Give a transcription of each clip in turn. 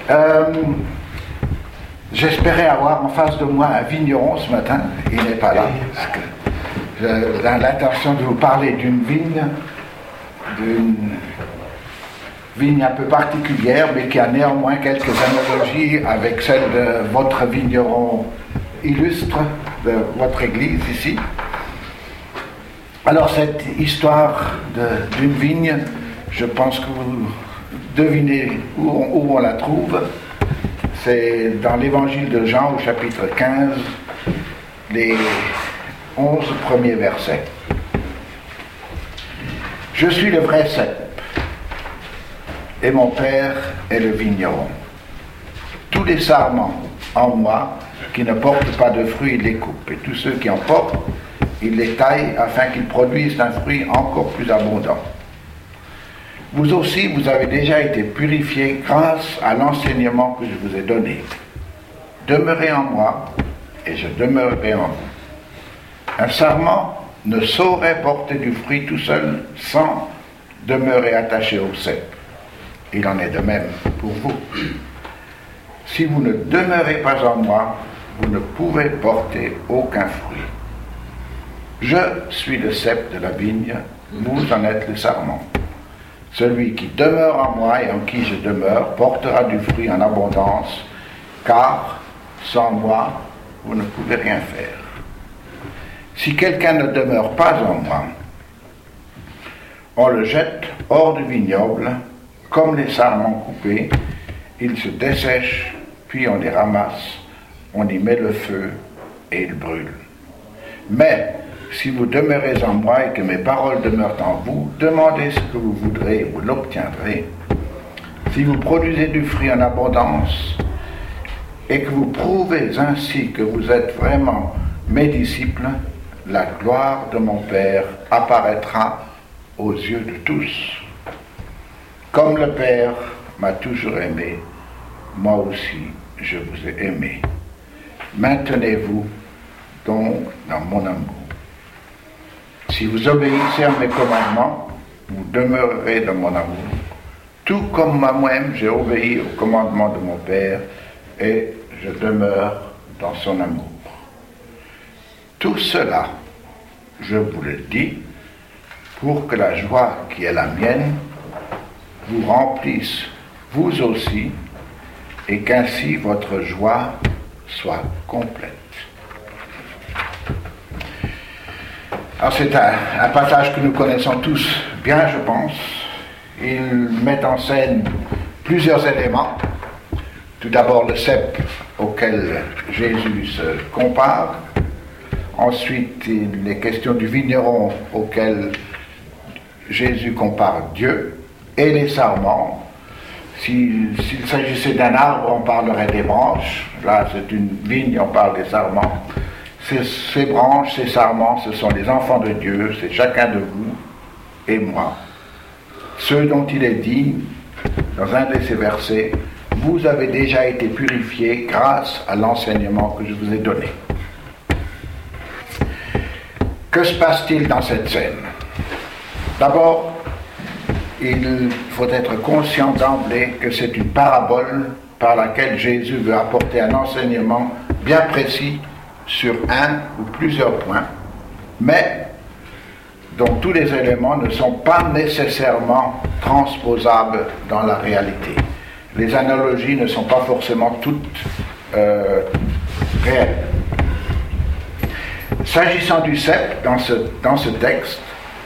J'espérais avoir en face de moi un vigneron ce matin, il n'est pas là. Parce que j'ai l'intention de vous parler d'une vigne un peu particulière, mais qui a néanmoins quelques analogies avec celle de votre vigneron illustre, de votre église ici. Alors cette histoire d'une vigne, je pense que vous devinez où on la trouve. C'est dans l'évangile de Jean au chapitre 15, les 11 premiers versets. Je suis le vrai cep, et mon Père est le vigneron. Tous les sarments en moi qui ne portent pas de fruits, il les coupe, et tous ceux qui en portent, il les taille afin qu'ils produisent un fruit encore plus abondant. Vous aussi, vous avez déjà été purifiés grâce à l'enseignement que je vous ai donné. Demeurez en moi, et je demeurerai en vous. Un sarment ne saurait porter du fruit tout seul sans demeurer attaché au cep. Il en est de même pour vous. Si vous ne demeurez pas en moi, vous ne pouvez porter aucun fruit. Je suis le cep de la vigne, vous en êtes le sarment. Celui qui demeure en moi et en qui je demeure portera du fruit en abondance, car sans moi, vous ne pouvez rien faire. Si quelqu'un ne demeure pas en moi, on le jette hors du vignoble, comme les sarments coupés, ils se dessèchent, puis on les ramasse, on y met le feu et ils brûlent. Mais si vous demeurez en moi et que mes paroles demeurent en vous, demandez ce que vous voudrez, vous l'obtiendrez. Si vous produisez du fruit en abondance et que vous prouvez ainsi que vous êtes vraiment mes disciples, la gloire de mon Père apparaîtra aux yeux de tous. Comme le Père m'a toujours aimé, moi aussi je vous ai aimé. Maintenez-vous donc dans mon amour. Si vous obéissez à mes commandements, vous demeurerez dans mon amour. Tout comme moi-même j'ai obéi au commandement de mon Père et je demeure dans son amour. Tout cela, je vous le dis, pour que la joie qui est la mienne vous remplisse vous aussi et qu'ainsi votre joie soit complète. Alors c'est un passage que nous connaissons tous bien, je pense. Il met en scène plusieurs éléments. Tout d'abord le cep auquel Jésus se compare. Ensuite, il est question du vigneron auquel Jésus compare Dieu. Et les sarments. S'il s'agissait d'un arbre, on parlerait des branches. Là, c'est une vigne, on parle des sarments. Ces branches, ces sarments, ce sont les enfants de Dieu, c'est chacun de vous et moi. Ceux dont il est dit, dans un de ces versets, vous avez déjà été purifiés grâce à l'enseignement que je vous ai donné. Que se passe-t-il dans cette scène? D'abord, il faut être conscient d'emblée que c'est une parabole par laquelle Jésus veut apporter un enseignement bien précis sur un ou plusieurs points, mais dont tous les éléments ne sont pas nécessairement transposables dans la réalité. Les analogies ne sont pas forcément toutes réelles. S'agissant du cep, dans ce texte,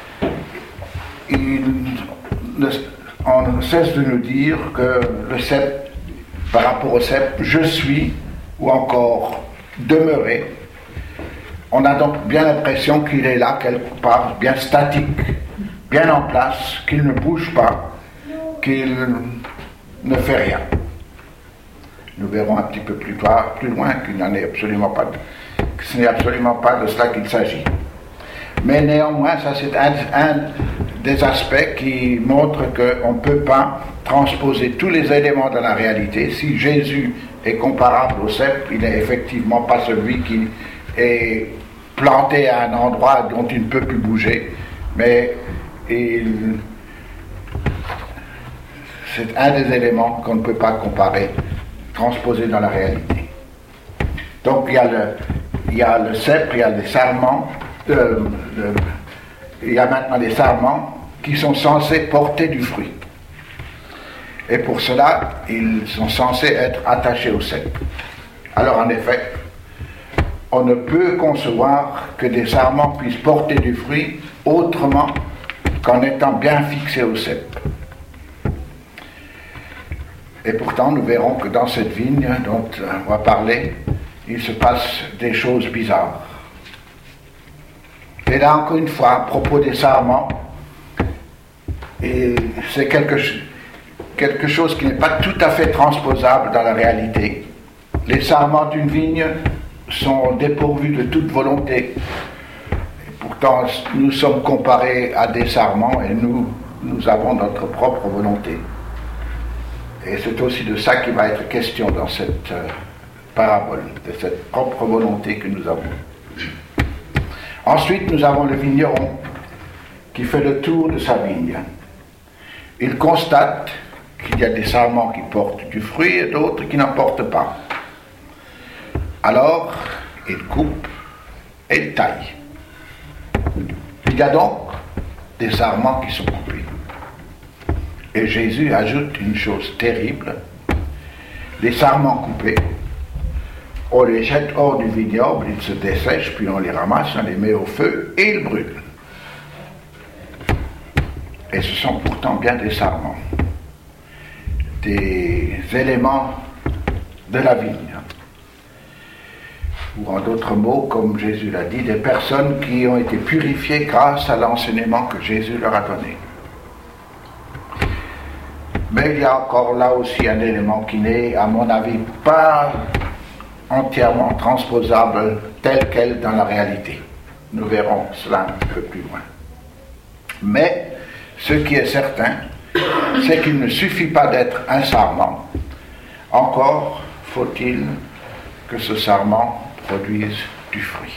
on cesse de nous dire que le cep, par rapport au cep, je suis, ou encore demeurer, on a donc bien l'impression qu'il est là quelque part, bien statique, bien en place, qu'il ne bouge pas, qu'il ne fait rien. Nous verrons un petit peu plus loin qu'il n'en est absolument pas, que ce n'est absolument pas de cela qu'il s'agit. Mais néanmoins, ça c'est un des aspects qui montrent qu'on ne peut pas transposer tous les éléments de la réalité. Si Jésus est comparable au cep, il n'est effectivement pas celui qui est planté à un endroit dont il ne peut plus bouger, mais c'est un des éléments qu'on ne peut pas comparer transposé dans la réalité. Donc il y a le cep, il y a les sarments, il y a maintenant les sarments qui sont censés porter du fruit. Et pour cela, ils sont censés être attachés au cep. Alors en effet, on ne peut concevoir que des sarments puissent porter du fruit autrement qu'en étant bien fixés au cep. Et pourtant, nous verrons que dans cette vigne dont on va parler, il se passe des choses bizarres. Et là, encore une fois, à propos des sarments, et c'est quelque chose qui n'est pas tout à fait transposable dans la réalité. Les sarments d'une vigne sont dépourvus de toute volonté. Et pourtant, nous sommes comparés à des sarments et nous avons notre propre volonté. Et c'est aussi de ça qu'il va être question dans cette parabole, de cette propre volonté que nous avons. Ensuite, nous avons le vigneron qui fait le tour de sa vigne. Il constate qu'il y a des sarments qui portent du fruit et d'autres qui n'en portent pas. Alors, il coupe et il taille. Il y a donc des sarments qui sont coupés. Et Jésus ajoute une chose terrible. Les sarments coupés, on les jette hors du vignoble, ils se dessèchent, puis on les ramasse, on les met au feu et ils brûlent. Et ce sont pourtant bien des sarments, des éléments de la vigne. Ou en d'autres mots, comme Jésus l'a dit, des personnes qui ont été purifiées grâce à l'enseignement que Jésus leur a donné. Mais il y a encore là aussi un élément qui n'est, à mon avis, pas entièrement transposable tel quel dans la réalité. Nous verrons cela un peu plus loin. Mais ce qui est certain, c'est qu'il ne suffit pas d'être un sarment. Encore faut-il que ce sarment produise du fruit.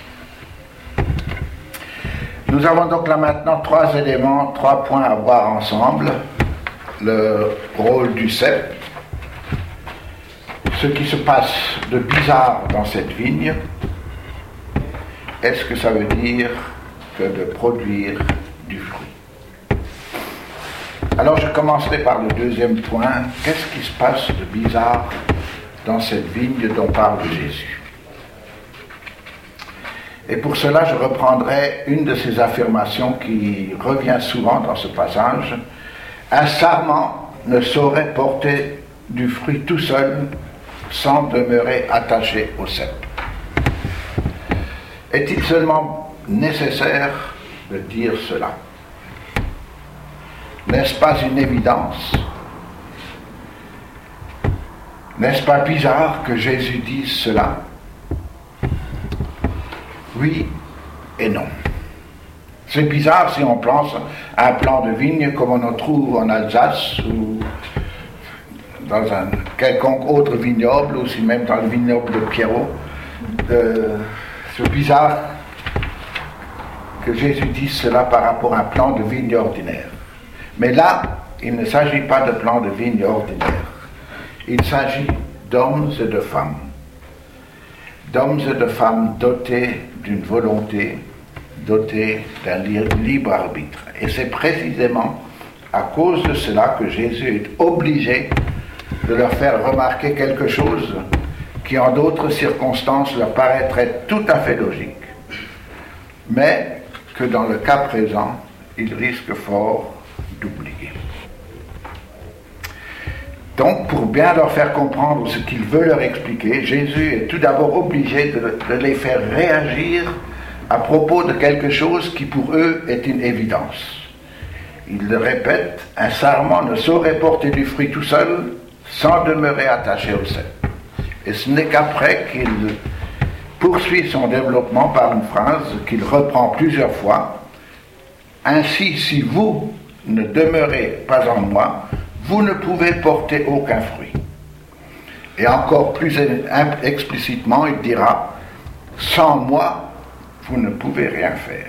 Nous avons donc là maintenant 3 éléments, 3 points à voir ensemble. Le rôle du cep, ce qui se passe de bizarre dans cette vigne. Est-ce que ça veut dire que de produire du fruit? Alors je commencerai par le deuxième point. Qu'est-ce qui se passe de bizarre dans cette vigne dont parle Jésus? Et pour cela, je reprendrai une de ces affirmations qui revient souvent dans ce passage. Un sarment ne saurait porter du fruit tout seul sans demeurer attaché au cep. Est-il seulement nécessaire de dire cela? N'est-ce pas une évidence? N'est-ce pas bizarre que Jésus dise cela? Oui et non. C'est bizarre si on pense à un plan de vigne comme on en trouve en Alsace ou dans un quelconque autre vignoble, ou aussi même dans le vignoble de Pierrot. C'est bizarre que Jésus dise cela par rapport à un plan de vigne ordinaire. Mais là, il ne s'agit pas de plan de vigne ordinaire. Il s'agit d'hommes et de femmes. D'hommes et de femmes dotés d'une volonté, dotés d'un libre arbitre. Et c'est précisément à cause de cela que Jésus est obligé de leur faire remarquer quelque chose qui en d'autres circonstances leur paraîtrait tout à fait logique, mais que dans le cas présent, ils risquent fort d'oublier. Donc, pour bien leur faire comprendre ce qu'il veut leur expliquer, Jésus est tout d'abord obligé de les faire réagir à propos de quelque chose qui pour eux est une évidence. Il le répète, un sarment ne saurait porter du fruit tout seul sans demeurer attaché au cep. Et ce n'est qu'après qu'il poursuit son développement par une phrase qu'il reprend plusieurs fois. Ainsi, si vous ne demeurez pas en moi, vous ne pouvez porter aucun fruit. Et encore plus explicitement, il dira, sans moi, vous ne pouvez rien faire.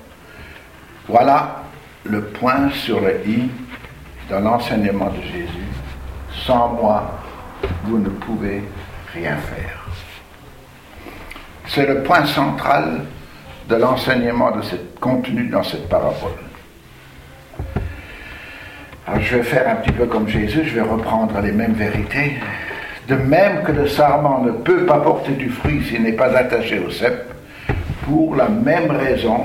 Voilà le point sur le i dans l'enseignement de Jésus. Sans moi, vous ne pouvez rien faire. C'est le point central de l'enseignement de cette contenu dans cette parabole. Alors je vais faire un petit peu comme Jésus, je vais reprendre les mêmes vérités. De même que le sarment ne peut pas porter du fruit s'il n'est pas attaché au cep, pour la même raison,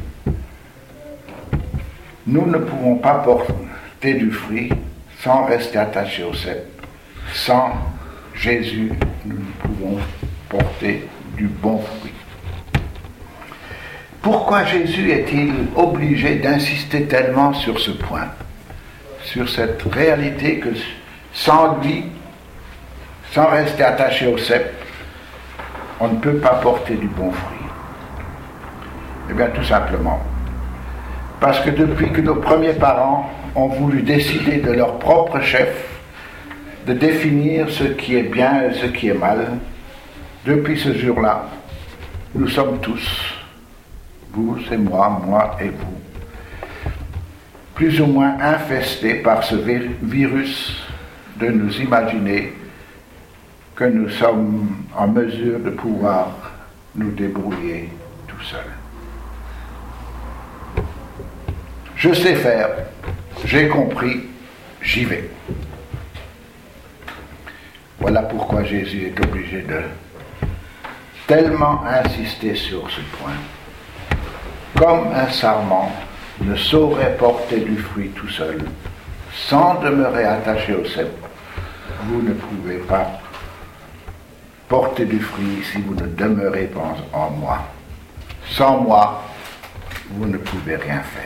nous ne pouvons pas porter du fruit sans rester attachés au cep. Sans Jésus, nous ne pouvons porter du bon fruit. Pourquoi Jésus est-il obligé d'insister tellement sur ce point, sur cette réalité que sans lui, sans rester attaché au cep, on ne peut pas porter du bon fruit? Eh bien, tout simplement, parce que depuis que nos premiers parents ont voulu décider de leur propre chef, de définir ce qui est bien et ce qui est mal, depuis ce jour-là, nous sommes tous, vous et moi et vous, plus ou moins infestés par ce virus de nous imaginer que nous sommes en mesure de pouvoir nous débrouiller tout seuls. Je sais faire, j'ai compris, j'y vais. Voilà pourquoi Jésus est obligé de tellement insister sur ce point. Comme un sarment ne saurait porter du fruit tout seul, sans demeurer attaché au cep, vous ne pouvez pas porter du fruit si vous ne demeurez pas en moi. Sans moi, vous ne pouvez rien faire.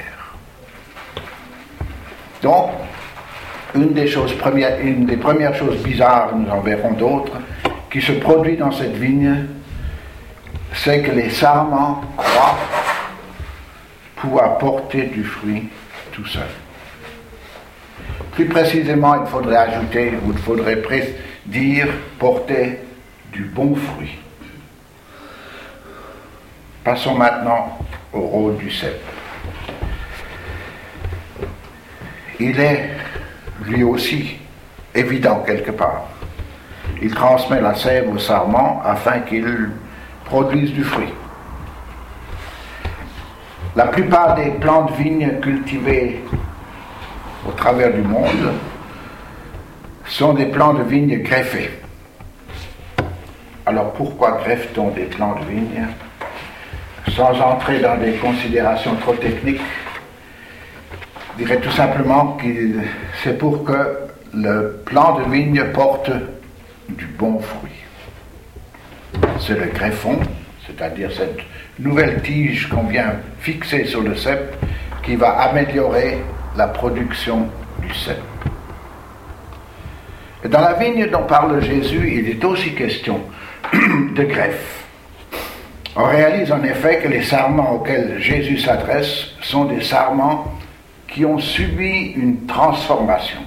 Donc, une des premières choses bizarres, nous en verrons d'autres, qui se produit dans cette vigne, c'est que les sarments croient pouvoir porter du fruit tout seul. Plus précisément, il faudrait ajouter, ou il faudrait dire porter du bon fruit. Passons maintenant au rôle du cep. Il est, lui aussi, évident quelque part. Il transmet la sève au sarment afin qu'il produise du fruit. La plupart des plantes vignes cultivées au travers du monde sont des plants de vigne greffés. Alors pourquoi greffe-t-on des plants de vigne? Sans entrer dans des considérations trop techniques, je dirais tout simplement que c'est pour que le plant de vigne porte du bon fruit. C'est le greffon, c'est-à-dire cette nouvelle tige qu'on vient fixer sur le cep, qui va améliorer la production du cep. Et dans la vigne dont parle Jésus, il est aussi question de greffe. On réalise en effet que les sarments auxquels Jésus s'adresse sont des sarments qui ont subi une transformation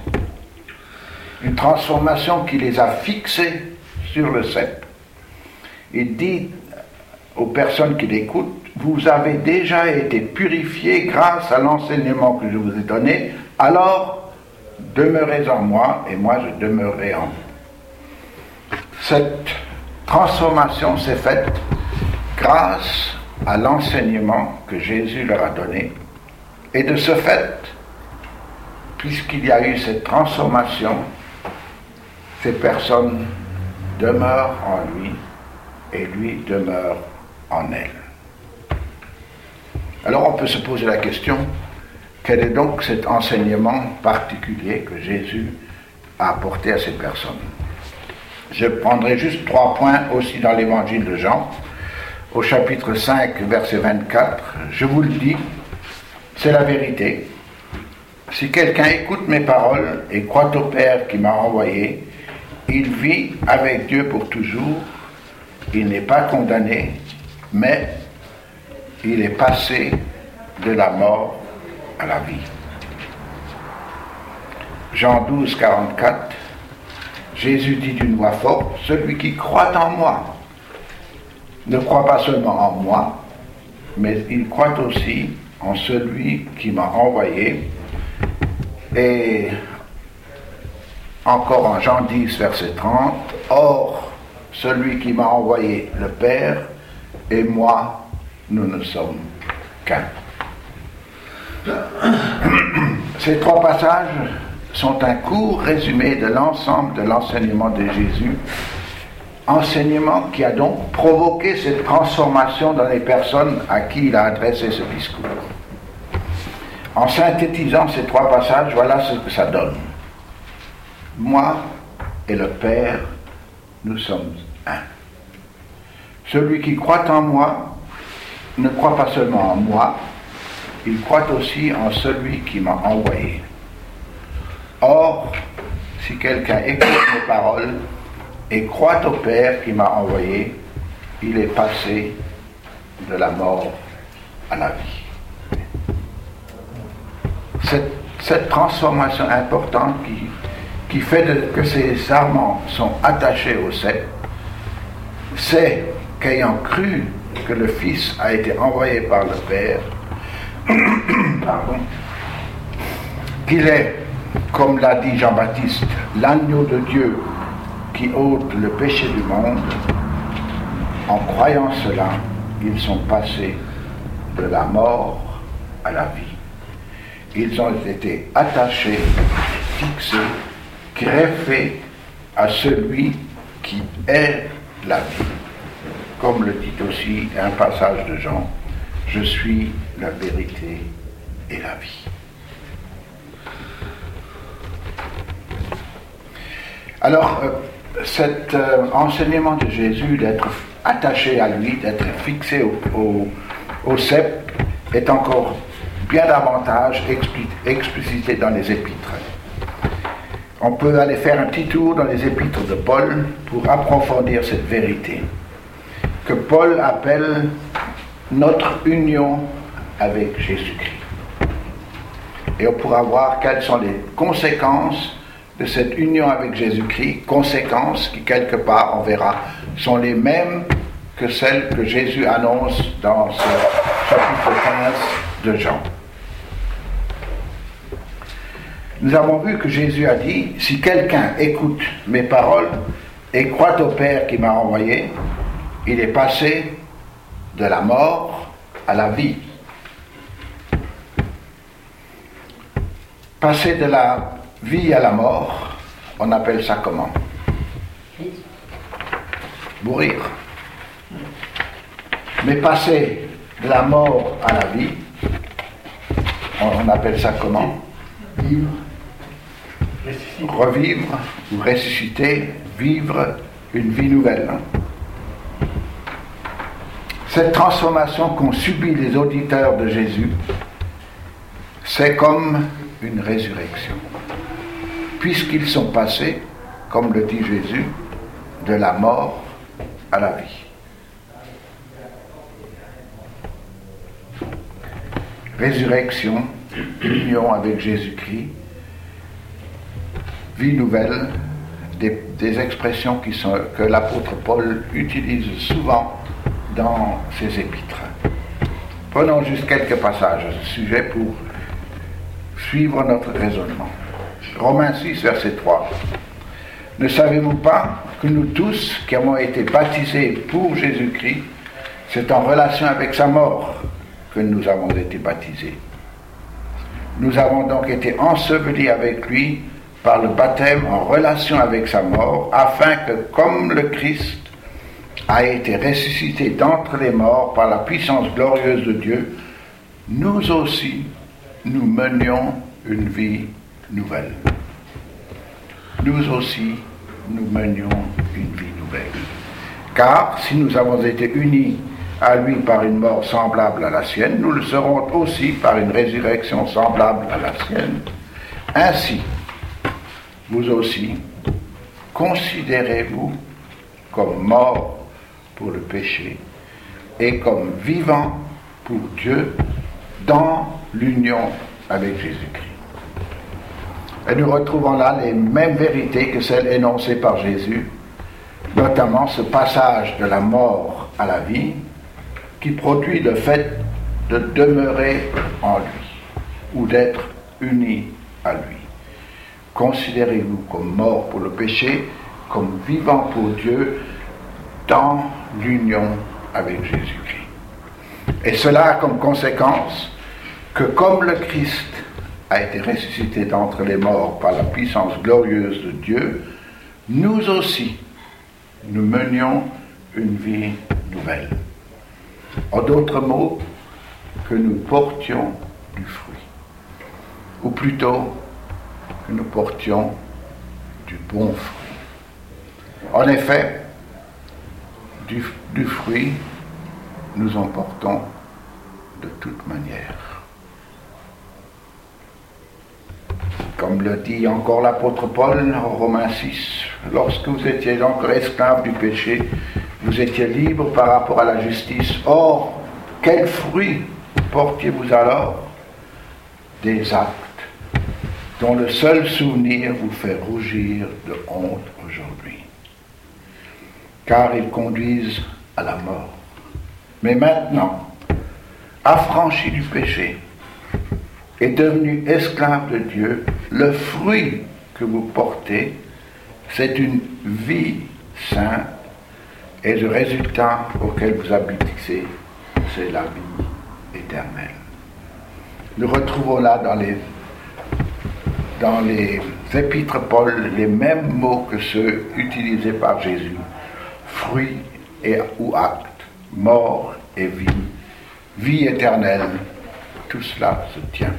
qui les a fixés sur le cep. Il dit aux personnes qui l'écoutent, vous avez déjà été purifiés grâce à l'enseignement que je vous ai donné, alors demeurez en moi et moi je demeurerai en vous. Cette transformation s'est faite grâce à l'enseignement que Jésus leur a donné. Et de ce fait, puisqu'il y a eu cette transformation, ces personnes demeurent en lui et lui demeure en elles. Alors on peut se poser la question, quel est donc cet enseignement particulier que Jésus a apporté à ces personnes? Je prendrai juste 3 points aussi dans l'évangile de Jean, au chapitre 5, verset 24. Je vous le dis, c'est la vérité. Si quelqu'un écoute mes paroles et croit au Père qui m'a envoyé, il vit avec Dieu pour toujours. Il n'est pas condamné, mais il est passé de la mort à la vie. Jean 12, 44, Jésus dit d'une voix forte, celui qui croit en moi ne croit pas seulement en moi, mais il croit aussi en celui qui m'a envoyé. Et encore en Jean 10, verset 30, « Or, celui qui m'a envoyé, le Père, et moi, nous ne sommes qu'un. » Ces trois passages sont un court résumé de l'ensemble de l'enseignement de Jésus, enseignement qui a donc provoqué cette transformation dans les personnes à qui il a adressé ce discours. En synthétisant ces trois passages, voilà ce que ça donne. Moi et le Père, nous sommes un. Celui qui croit en moi ne croit pas seulement en moi, il croit aussi en celui qui m'a envoyé. Or, si quelqu'un écoute mes paroles et croit au Père qui m'a envoyé, il est passé de la mort à la vie. Cette transformation importante qui fait que ces sarments sont attachés au cep, c'est qu'ayant cru que le Fils a été envoyé par le Père, qu'il est, comme l'a dit Jean-Baptiste, l'agneau de Dieu qui ôte le péché du monde. En croyant cela, ils sont passés de la mort à la vie. Ils ont été attachés, fixés, greffés à celui qui est la vie. Comme le dit aussi un passage de Jean, « Je suis la vérité et la vie ». Alors, cet enseignement de Jésus d'être attaché à lui, d'être fixé au cep, est encore bien davantage explicité dans les épîtres. On peut aller faire un petit tour dans les épîtres de Paul pour approfondir cette vérité, que Paul appelle notre union avec Jésus-Christ. Et on pourra voir quelles sont les conséquences de cette union avec Jésus-Christ, conséquences qui, quelque part, on verra, sont les mêmes que celles que Jésus annonce dans ce chapitre 15 de Jean. Nous avons vu que Jésus a dit, si quelqu'un écoute mes paroles et croit au Père qui m'a envoyé, il est passé de la mort à la vie. Passer de la vie à la mort, on appelle ça comment? Mourir. Mais passer de la mort à la vie, on appelle ça comment? Vivre. Revivre ou ressusciter, vivre une vie nouvelle. Cette transformation qu'ont subie les auditeurs de Jésus, c'est comme une résurrection, puisqu'ils sont passés, comme le dit Jésus, de la mort à la vie. Résurrection, union avec Jésus-Christ, vie nouvelle, des expressions que l'apôtre Paul utilise souvent dans ses épîtres. Prenons juste quelques passages à ce sujet pour suivre notre raisonnement. Romains 6, verset 3. Ne savez-vous pas que nous tous qui avons été baptisés pour Jésus-Christ, c'est en relation avec sa mort que nous avons été baptisés. Nous avons donc été ensevelis avec lui par le baptême en relation avec sa mort, afin que, comme le Christ a été ressuscité d'entre les morts par la puissance glorieuse de Dieu, nous aussi, nous menions une vie nouvelle. Nous aussi, nous menions une vie nouvelle. Car si nous avons été unis à lui par une mort semblable à la sienne, nous le serons aussi par une résurrection semblable à la sienne. Ainsi, vous aussi, considérez-vous comme morts pour le péché et comme vivants pour Dieu dans l'union avec Jésus-Christ. Et nous retrouvons là les mêmes vérités que celles énoncées par Jésus, notamment ce passage de la mort à la vie qui produit le fait de demeurer en lui ou d'être uni à lui. considérez-vous comme morts pour le péché, comme vivants pour Dieu, dans l'union avec Jésus-Christ. Et cela a comme conséquence que comme le Christ a été ressuscité d'entre les morts par la puissance glorieuse de Dieu, nous aussi, nous menions une vie nouvelle. En d'autres mots, que nous portions du fruit. Ou plutôt, que nous portions du bon fruit. En effet, du fruit, nous en portons de toute manière. Comme le dit encore l'apôtre Paul en Romains 6, lorsque vous étiez encore esclaves du péché, vous étiez libres par rapport à la justice. Or, quel fruit portiez-vous alors? Des actes dont le seul souvenir vous fait rougir de honte aujourd'hui, car ils conduisent à la mort. Mais maintenant, affranchis du péché et devenu esclave de Dieu, le fruit que vous portez, c'est une vie sainte, et le résultat auquel vous habitez, c'est la vie éternelle. Nous retrouvons là dans les épîtres Paul les mêmes mots que ceux utilisés par Jésus: fruit ou acte, mort et vie, vie éternelle, tout cela se tient.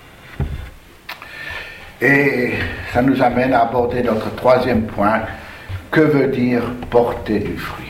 Et ça nous amène à aborder notre troisième point: que veut dire porter du fruit?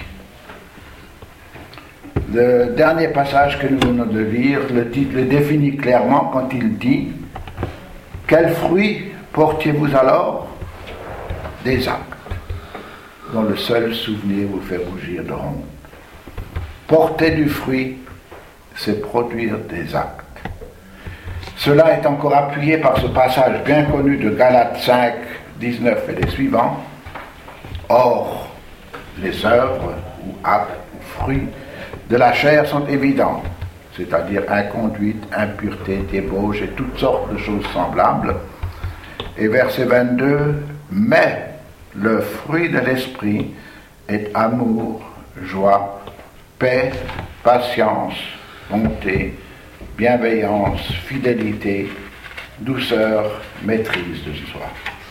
Le dernier passage que nous venons de lire le définit clairement quand il dit: quel fruit portiez-vous alors? Des actes dont le seul souvenir vous fait rougir de honte. Porter du fruit, c'est produire des actes. Cela est encore appuyé par ce passage bien connu de Galates 5, 19 et les suivants. Or, les œuvres ou actes ou fruits de la chair sont évidentes, c'est-à-dire inconduite, impureté, débauche et toutes sortes de choses semblables. Et verset 22, mais le fruit de l'esprit est amour, joie, paix, patience, bonté, bienveillance, fidélité, douceur, maîtrise de soi.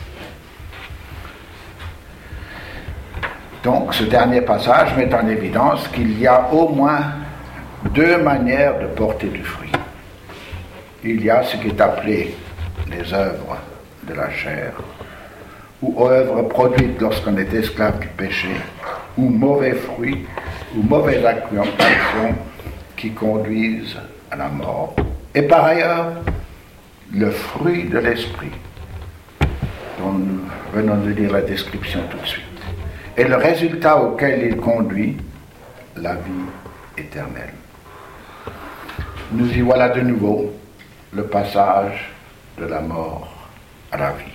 Donc, ce dernier passage met en évidence qu'il y a au moins deux manières de porter du fruit. Il y a ce qui est appelé les œuvres de la chair, ou œuvres produites lorsqu'on est esclave du péché, ou mauvais fruits, ou mauvaises actions qui conduisent à la mort. Et par ailleurs, le fruit de l'esprit, dont nous venons de lire la description tout de suite. Et le résultat auquel il conduit, la vie éternelle. Nous y voilà de nouveau, le passage de la mort à la vie.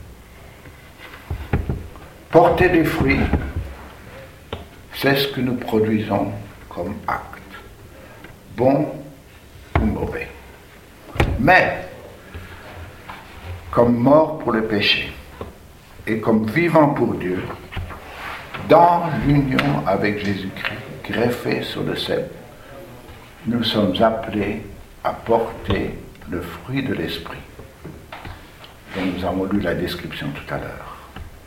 Porter des fruits, c'est ce que nous produisons comme acte, bon ou mauvais. Mais, comme mort pour le péché et comme vivant pour Dieu, dans l'union avec Jésus-Christ, greffé sur le cep, nous sommes appelés à porter le fruit de l'esprit, dont nous avons lu la description tout à l'heure.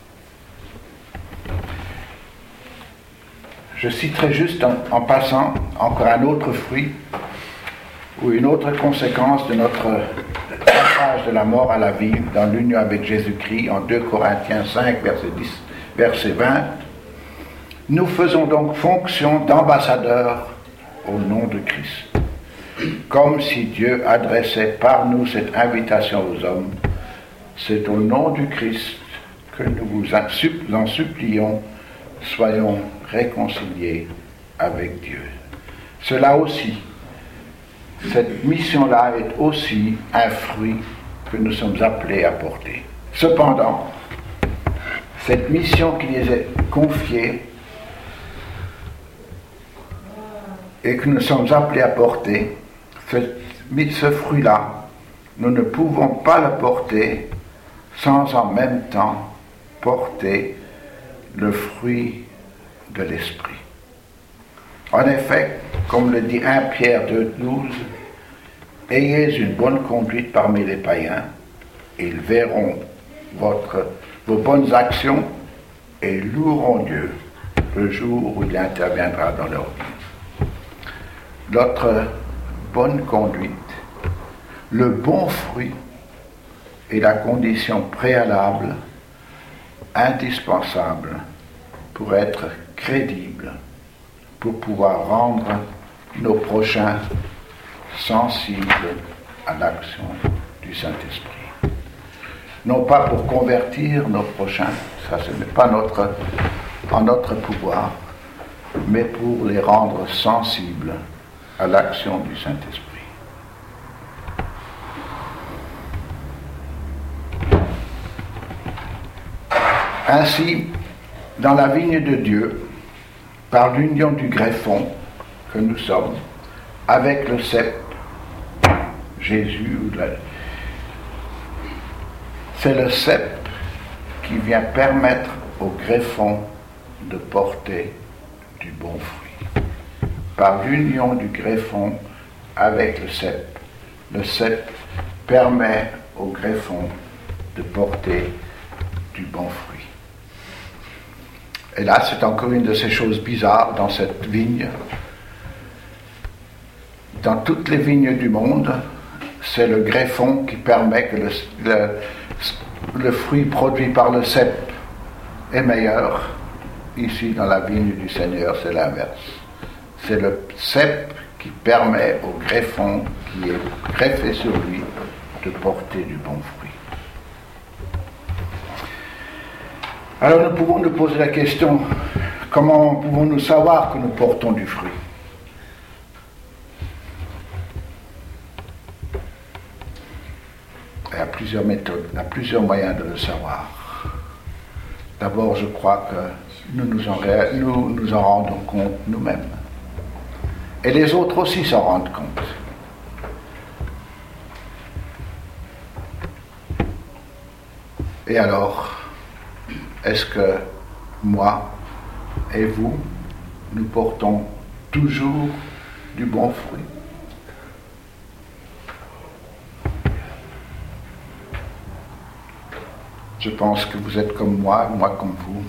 Je citerai juste en passant encore un autre fruit ou une autre conséquence de notre passage de la mort à la vie dans l'union avec Jésus-Christ en 2 Corinthiens 5, verset 20. Nous faisons donc fonction d'ambassadeurs au nom de Christ, comme si Dieu adressait par nous cette invitation aux hommes. C'est au nom du Christ que nous vous en supplions, soyons réconciliés avec Dieu. Cela aussi, cette mission-là est aussi un fruit que nous sommes appelés à porter. Cependant, cette mission qui nous est confiée et que nous sommes appelés à porter, ce fruit-là, nous ne pouvons pas le porter sans en même temps porter le fruit de l'esprit. En effet, comme le dit 1 Pierre 2,12, « Ayez une bonne conduite parmi les païens, et ils verront vos bonnes actions et loueront Dieu le jour où il interviendra dans leur vie. » Notre bonne conduite, le bon fruit est la condition préalable, indispensable pour être crédible, pour pouvoir rendre nos prochains sensibles à l'action du Saint-Esprit. Non pas pour convertir nos prochains, ça ce n'est pas en notre pouvoir, mais pour les rendre sensibles à l'action du Saint-Esprit. Ainsi, dans la vigne de Dieu, par l'union du greffon que nous sommes, avec le cep, Jésus, c'est le cep qui vient permettre au greffon de porter du bon fruit. Par l'union du greffon avec le cep permet au greffon de porter du bon fruit. Et là, c'est encore une de ces choses bizarres dans cette vigne. Dans toutes les vignes du monde, c'est le greffon qui permet que le fruit produit par le cep est meilleur. Ici, dans la vigne du Seigneur, c'est l'inverse. C'est le cep qui permet au greffon qui est greffé sur lui de porter du bon fruit. Alors nous pouvons nous poser la question, comment pouvons-nous savoir que nous portons du fruit ? Il y a plusieurs méthodes, il y a plusieurs moyens de le savoir. D'abord, je crois que nous nous en rendons compte nous-mêmes. Et les autres aussi s'en rendent compte. Et alors, est-ce que moi et vous, nous portons toujours du bon fruit ? Je pense que vous êtes comme moi comme vous,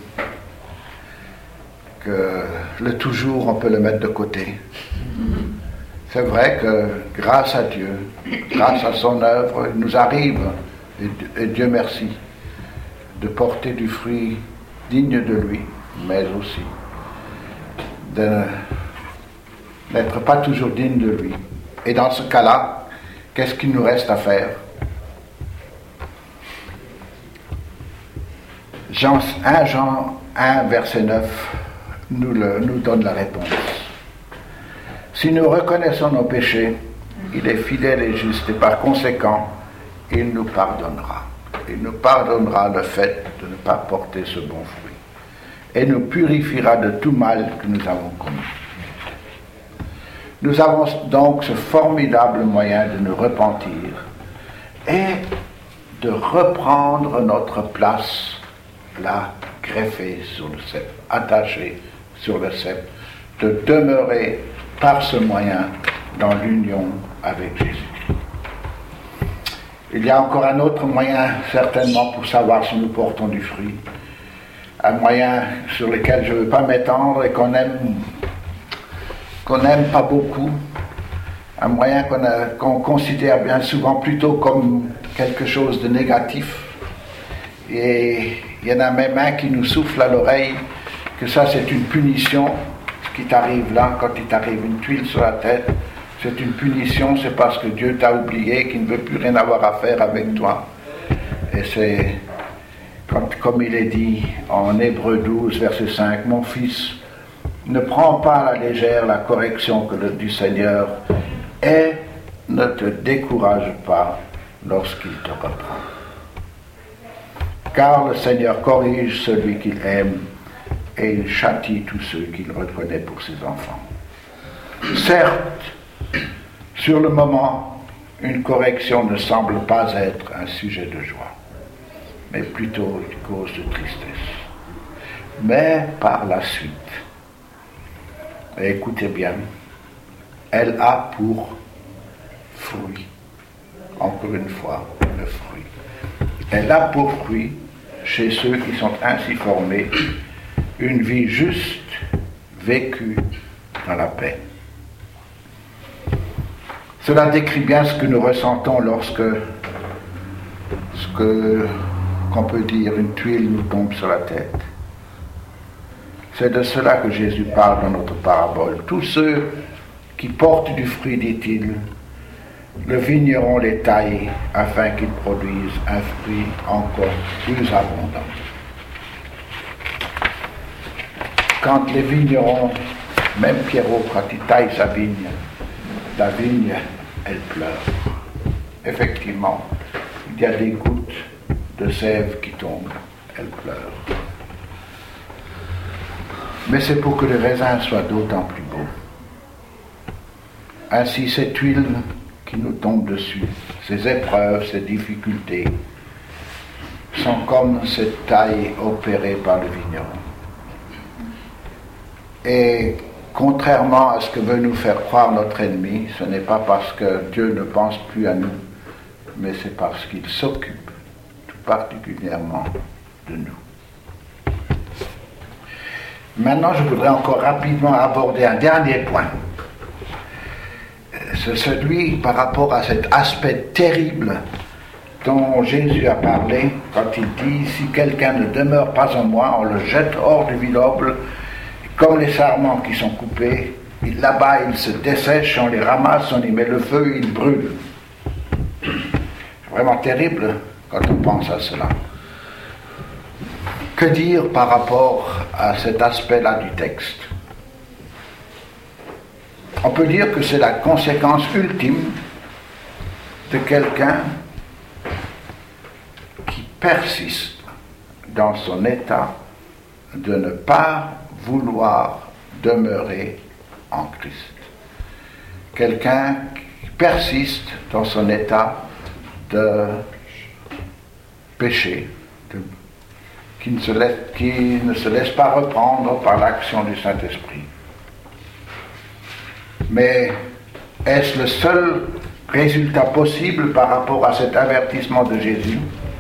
que le toujours, on peut le mettre de côté. C'est vrai que grâce à Dieu, grâce à son œuvre, il nous arrive, et Dieu merci, de porter du fruit digne de lui, mais aussi de n'être pas toujours digne de lui. Et dans ce cas-là, qu'est-ce qu'il nous reste à faire ? 1 Jean 1, verset 9, nous donne la réponse. Si nous reconnaissons nos péchés, il est fidèle et juste, et par conséquent, il nous pardonnera. Il nous pardonnera le fait de ne pas porter ce bon fruit, et nous purifiera de tout mal que nous avons commis. Nous avons donc ce formidable moyen de nous repentir et de reprendre notre place là, greffée sur le cep, attachée sur le cep, de demeurer par ce moyen dans l'union avec Jésus. Il y a encore un autre moyen, certainement, pour savoir si nous portons du fruit. Un moyen sur lequel je ne veux pas m'étendre et qu'on n'aime pas beaucoup. Un moyen qu'on considère bien souvent plutôt comme quelque chose de négatif. Et il y en a même un qui nous souffle à l'oreille que ça c'est une punition. Ce qui t'arrive là, quand il t'arrive une tuile sur la tête, c'est une punition, c'est parce que Dieu t'a oublié, qu'il ne veut plus rien avoir à faire avec toi. Et c'est, comme il est dit en Hébreux 12, verset 5, « Mon fils, ne prends pas à la légère la correction du Seigneur et ne te décourage pas lorsqu'il te reprend. Car le Seigneur corrige celui qu'il aime et il châtie tous ceux qu'il reconnaît pour ses enfants. » Certes, sur le moment, une correction ne semble pas être un sujet de joie. mais plutôt une cause de tristesse. Mais par la suite, écoutez bien, elle a pour fruit, encore une fois, le fruit. Elle a pour fruit, chez ceux qui sont ainsi formés, une vie juste, vécue dans la paix. Cela décrit bien ce que nous ressentons lorsque, qu'on peut dire, une tuile nous tombe sur la tête. C'est de cela que Jésus parle dans notre parabole. Tous ceux qui portent du fruit, dit-il, le vigneron les taille afin qu'ils produisent un fruit encore plus abondant. Quand les vignerons, même Pierrot, quand il taille sa vigne, la vigne, elle pleure. Effectivement, il y a des gouttes de sève qui tombent, elle pleure. Mais c'est pour que le raisin soit d'autant plus beau. Ainsi, cette huile qui nous tombe dessus, ces épreuves, ces difficultés, sont comme cette taille opérée par le vigneron. Et contrairement à ce que veut nous faire croire notre ennemi, ce n'est pas parce que Dieu ne pense plus à nous, mais c'est parce qu'il s'occupe tout particulièrement de nous. Maintenant, je voudrais encore rapidement aborder un dernier point. C'est celui par rapport à cet aspect terrible dont Jésus a parlé quand il dit « Si quelqu'un ne demeure pas en moi, on le jette hors du vignoble, comme les sarments qui sont coupés, là-bas ils se dessèchent, on les ramasse, on y met le feu, ils brûlent. » C'est vraiment terrible quand on pense à cela. Que dire par rapport à cet aspect-là du texte? On peut dire que c'est la conséquence ultime de quelqu'un qui persiste dans son état de ne pas vouloir demeurer en Christ. Quelqu'un qui persiste dans son état de péché, qui ne se laisse pas reprendre par l'action du Saint-Esprit. Mais est-ce le seul résultat possible par rapport à cet avertissement de Jésus?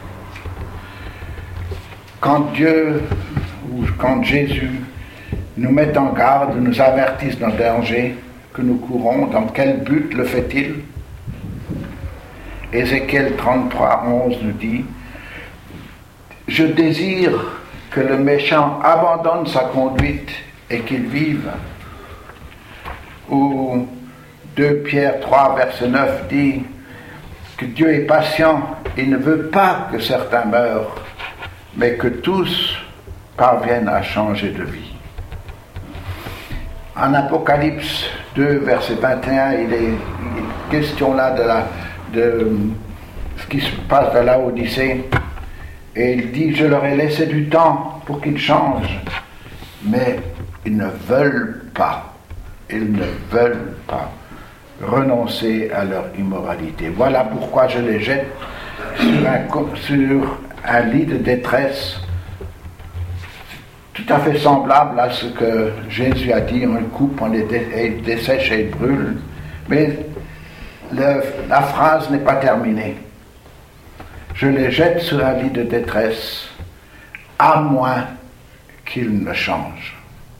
Quand Dieu ou quand Jésus nous met en garde, nous avertisse d'un danger que nous courons, dans quel but le fait-il? Ézéchiel 33, 11 nous dit « Je désire que le méchant abandonne sa conduite et qu'il vive. » Ou 2 Pierre 3, verset 9 dit que Dieu est patient, il ne veut pas que certains meurent, mais que tous parviennent à changer de vie. En Apocalypse 2, verset 21, il est question là de ce qui se passe à Laodicée, et il dit « Je leur ai laissé du temps pour qu'ils changent, mais ils ne veulent pas. Ils ne veulent pas renoncer à leur immoralité. Voilà pourquoi je les jette sur un lit de détresse, tout à fait semblable à ce que Jésus a dit, on coupe, on les dessèche et ils brûlent. Mais la phrase n'est pas terminée. Je les jette sur un lit de détresse, à moins qu'ils ne changent.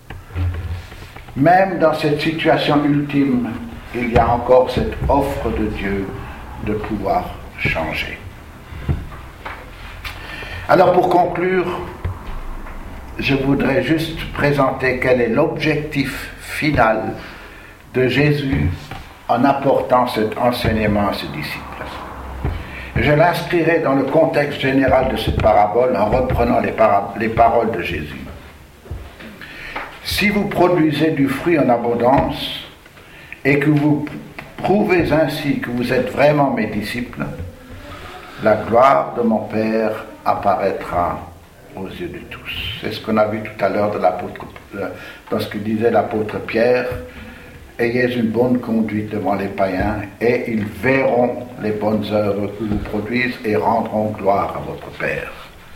Même dans cette situation ultime, il y a encore cette offre de Dieu de pouvoir changer. Alors pour conclure, je voudrais juste présenter quel est l'objectif final de Jésus en apportant cet enseignement à ses disciples. Je l'inscrirai dans le contexte général de cette parabole en reprenant les paroles de Jésus. Si vous produisez du fruit en abondance et que vous prouvez ainsi que vous êtes vraiment mes disciples, la gloire de mon Père apparaîtra aux yeux de tous. C'est ce qu'on a vu tout à l'heure dans ce que disait l'apôtre Pierre. Ayez une bonne conduite devant les païens et ils verront les bonnes œuvres que vous produisez et rendront gloire à votre Père.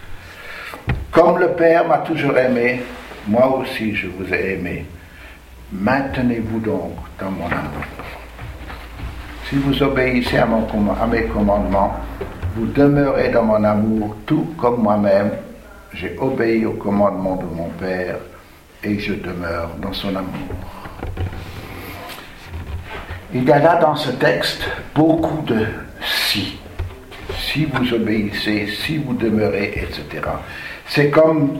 Comme le Père m'a toujours aimé, moi aussi je vous ai aimé. Maintenez-vous donc dans mon amour. Si vous obéissez à mes commandements, vous demeurez dans mon amour, tout comme moi-même, j'ai obéi au commandement de mon Père et je demeure dans son amour. Il y a là dans ce texte beaucoup de si. Si vous obéissez, si vous demeurez, etc. C'est comme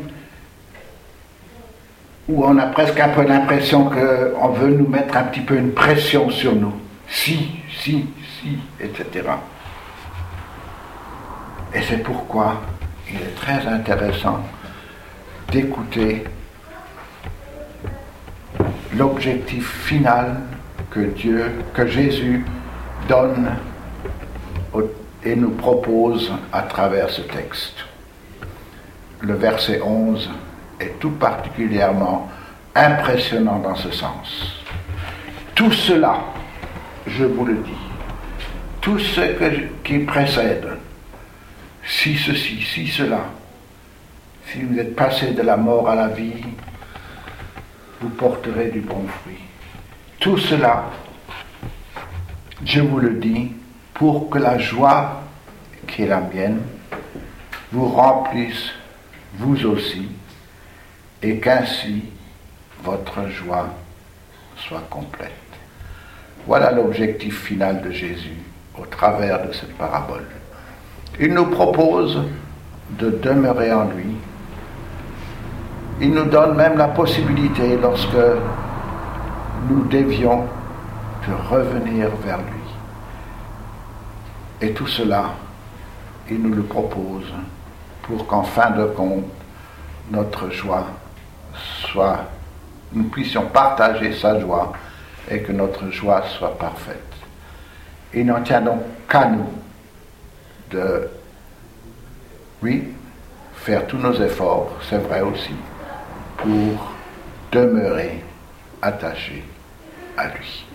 où on a presque un peu l'impression qu'on veut nous mettre un petit peu une pression sur nous. Si, etc. Et c'est pourquoi il est très intéressant d'écouter l'objectif final que Jésus donne et nous propose à travers ce texte. Le verset 11 est tout particulièrement impressionnant dans ce sens. Tout cela, je vous le dis, tout ce qui précède, si ceci, si cela, si vous êtes passé de la mort à la vie, vous porterez du bon fruit. Tout cela, je vous le dis, pour que la joie qui est la mienne vous remplisse vous aussi, et qu'ainsi votre joie soit complète. Voilà l'objectif final de Jésus au travers de cette parabole. Il nous propose de demeurer en lui. Il nous donne même la possibilité, lorsque nous dévions, de revenir vers lui. Et tout cela, il nous le propose pour qu'en fin de compte, notre joie nous puissions partager sa joie et que notre joie soit parfaite. Il n'en tient donc qu'à nous de, oui, faire tous nos efforts, c'est vrai aussi, pour demeurer attachés à lui.